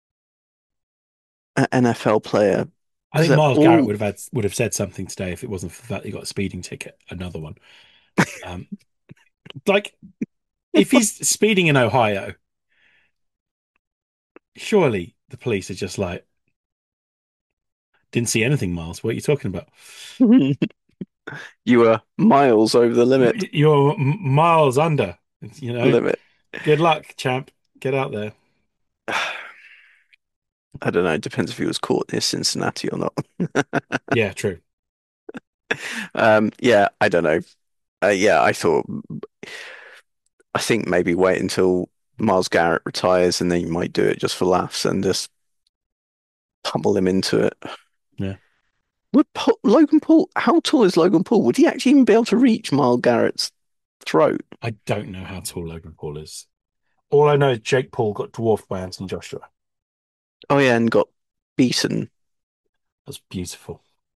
a N F L player I because think they're Miles Garrett all. would have had would have said something today if it wasn't for the fact he got a speeding ticket, another one. Um, like if he's speeding in Ohio, surely the police are just like, didn't see anything, Miles. What are you talking about? You were miles over the limit. You're miles under. You know, Limit. good luck, champ. Get out there. I don't know. It depends if he was caught near Cincinnati or not. Yeah, true. Um, yeah, I don't know. Uh, yeah, I thought. I think maybe wait until Miles Garrett retires and then you might do it just for laughs and just pummel him into it. Yeah. Would Paul, Logan Paul, how tall is Logan Paul? Would he actually even be able to reach Miles Garrett's throat? I don't know how tall Logan Paul is. All I know is Jake Paul got dwarfed by Anthony Joshua. Oh yeah, and got beaten. That's beautiful.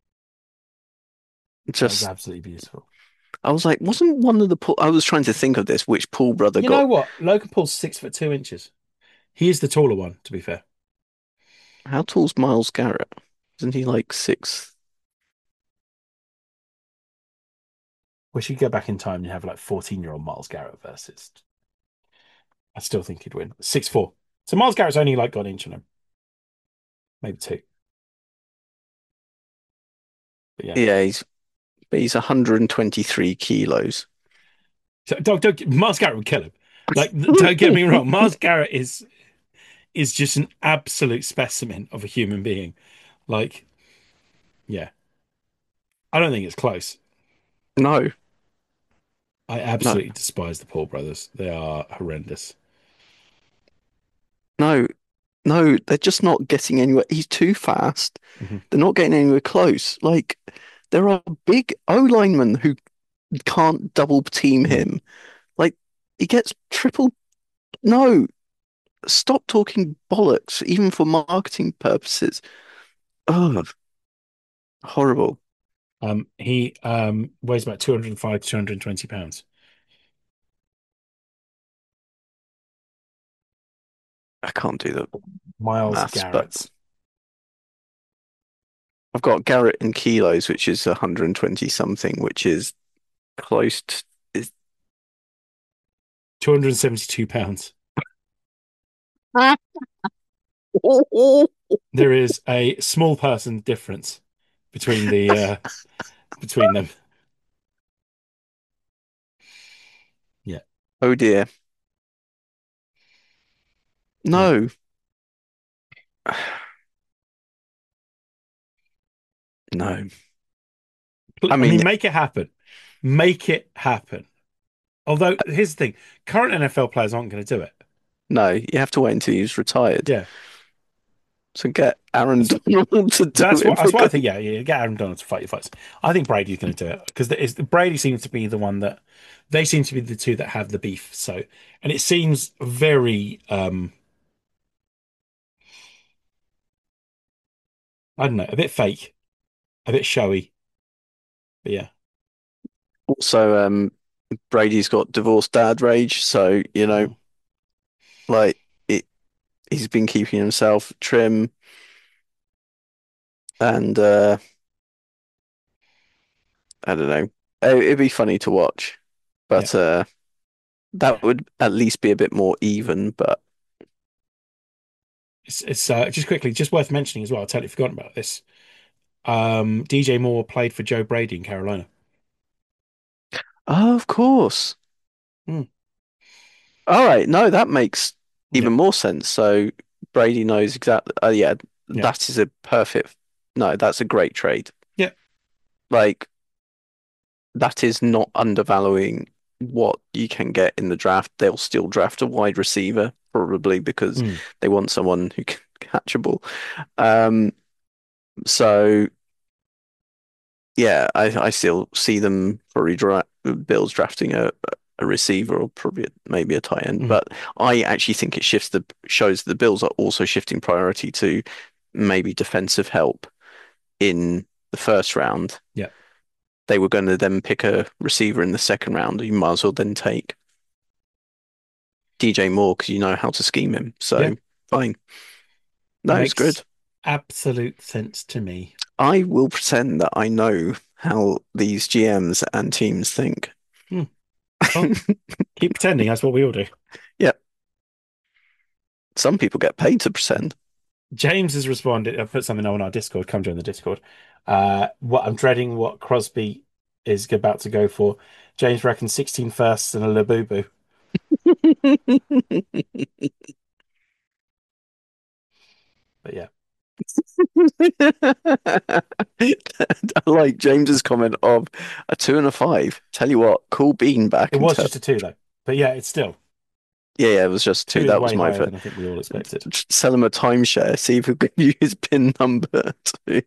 That was Just, absolutely beautiful. I was like, wasn't one of the Paul, I was trying to think of this, which Paul brother You know got, what? Logan Paul's six foot two inches. He is the taller one, to be fair. how tall's Miles Garrett? Isn't he like six? We should go back in time and have like fourteen year old Miles Garrett versus. I still think he'd win. Six four. So Miles Garrett's only like got an inch on him. maybe two. But yeah. Yeah, he's but he's one hundred twenty-three kilos. So don't, don't Miles Garrett would kill him. Like, don't get me wrong, Miles Garrett is is just an absolute specimen of a human being. Like, yeah, I don't think it's close. No, I no, absolutely despise the Paul brothers. They are horrendous. no, no. They're just not getting anywhere. He's too fast. Hmm. They're not getting anywhere close. Like there are big O linemen who can't double team Mm. him. Like he gets triple. No, stop talking bollocks, even for marketing purposes. Oh, horrible. Um, he um weighs about two hundred five to two hundred twenty pounds. I can't do the Miles maths, but Garrett, I've got Garrett in kilos, which is one hundred twenty something, which is close to is two hundred seventy-two pounds. There is a small person difference between the uh between them. Yeah. oh dear. Yeah. No. No. I I mean, mean, make it happen. Make it happen. Although, here's the thing, current N F L players aren't going to do it. no, you have to wait until he's retired. Yeah. So get Aaron That's, Donald to do that's what it that's what I because think. Yeah, yeah, get Aaron Donald to fight your fights. I think Brady's going to do it because Brady seems to be the one that they seem to be the two that have the beef. So, and it seems very, um, I don't know, a bit fake, a bit showy. But yeah. also um Brady's got divorced dad rage, so you know, Mm. like it he's been keeping himself trim and uh I don't know. It, it'd be funny to watch, Yeah. but uh that would at least be a bit more even, but It's, it's uh, just quickly, just worth mentioning as well. I totally forgotten about this. Um, D J Moore played for Joe Brady in Carolina. oh, of course. Mm. All right, no, that makes Yeah. even more sense. So Brady knows exactly. Oh, yeah, Yeah. that is a perfect. No, that's a great trade. Yeah. Like that is not undervaluing what you can get in the draft. They'll still draft a wide receiver probably because Mm. they want someone who can catch a ball. Um, so yeah, I I still see them probably dra Bills drafting a a receiver or probably maybe a tight end, Mm. but I actually think it shifts the shows the Bills are also shifting priority to maybe defensive help in the first round. Yeah. They were going to then pick a receiver in the second round. You might as well then take D J Moore because you know how to scheme him. Yeah. So fine. No, it's Makes good. absolute sense to me. I will pretend that I know how these G Ms and teams think. Mm. Well, keep pretending. That's what we all do. Yeah, some people get paid to Mm. pretend. James has responded. I put something on our Discord. Come join the Discord. Uh, what I'm dreading what Crosby is about to go for. James reckons sixteen firsts and a Labubu. But yeah, I like James's comment of a two and a five. Tell you what, cool bean it back and was tell. just a two though. But yeah, it's still Yeah, yeah, it was just two two. is That was way my higher vote. than I think we all expected. Sell him a timeshare. See if we can use pin number two.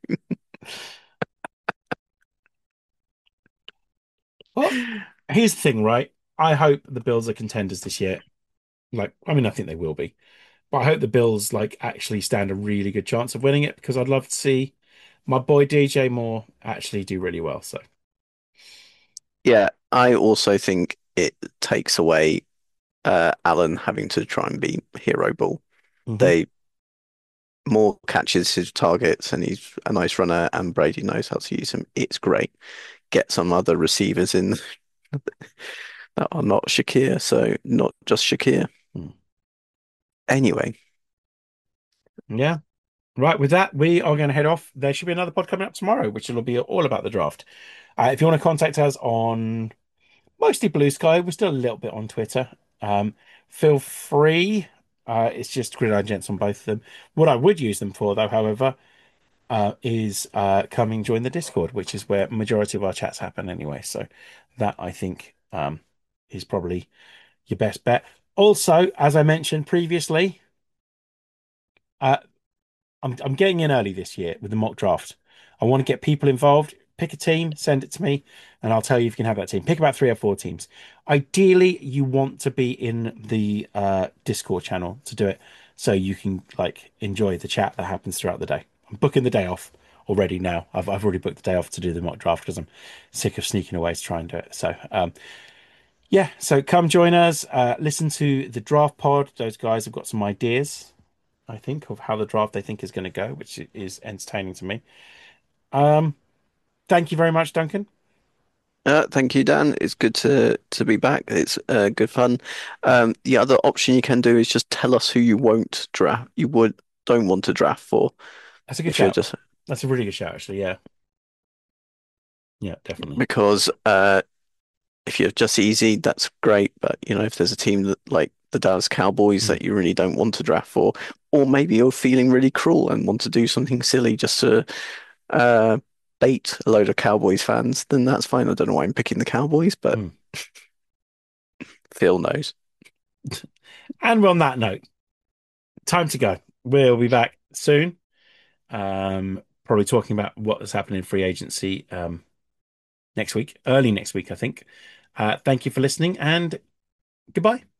Well, here's the thing, right? I hope the Bills are contenders this year. Like, I mean, I think they will be, but I hope the Bills like actually stand a really good chance of winning it because I'd love to see my boy D J Moore actually do really well. So, Yeah, I also think it takes away uh, Allen having to try and be hero ball. hmm. They more catches his targets and he's a nice runner and Brady knows how to use him. It's great. Get some other receivers in that are not Shakir, so not just Shakir. Hmm. Anyway, Yeah. Right, with that, we are going to head off. There should be another pod coming up tomorrow, which will be all about the draft. Uh, if you want to contact us on mostly Blue Sky, we're still a little bit on Twitter. Um, feel free. Uh, it's just Gridiron Gents on both of them. What I would use them for, though, however, uh, is uh, coming join the Discord, which is where majority of our chats happen anyway. So that I think um, is probably your best bet. Also, as I mentioned previously, uh, I'm I'm getting in early this year with the mock draft. I want to get people involved. Pick a team, send it to me, and I'll tell you if you can have that team. Pick about three or four teams. Ideally, you want to be in the uh, Discord channel to do it, so you can like enjoy the chat that happens throughout the day. I'm booking the day off already now. I've I've already booked the day off to do the mock draft because I'm sick of sneaking away to try and do it. So um, yeah, so come join us. Uh, listen to the draft pod. Those guys have got some ideas. I think, of how the draft they think is going to go, which is entertaining to me. Um, thank you very much, Duncan. Uh, thank you, Dan. It's good to to be back. It's uh, good fun. Um, the other option you can do is just tell us who you won't draft. You would don't want to draft for. That's a good If you're shout. just That's a really good shout, actually. Yeah, yeah, definitely. because uh, if you're just easy, that's great. But you know, if there's a team that like the Dallas Cowboys Mm, that you really don't want to draft for, or maybe you're feeling really cruel and want to do something silly just to uh, bait a load of Cowboys fans, then that's fine. I don't know why I'm picking the Cowboys, but mm. Phil knows. And on that note, time to go. We'll be back soon. Um, probably talking about what's happening in free agency um, next week, early next week, I think. Uh, thank you for listening, and goodbye.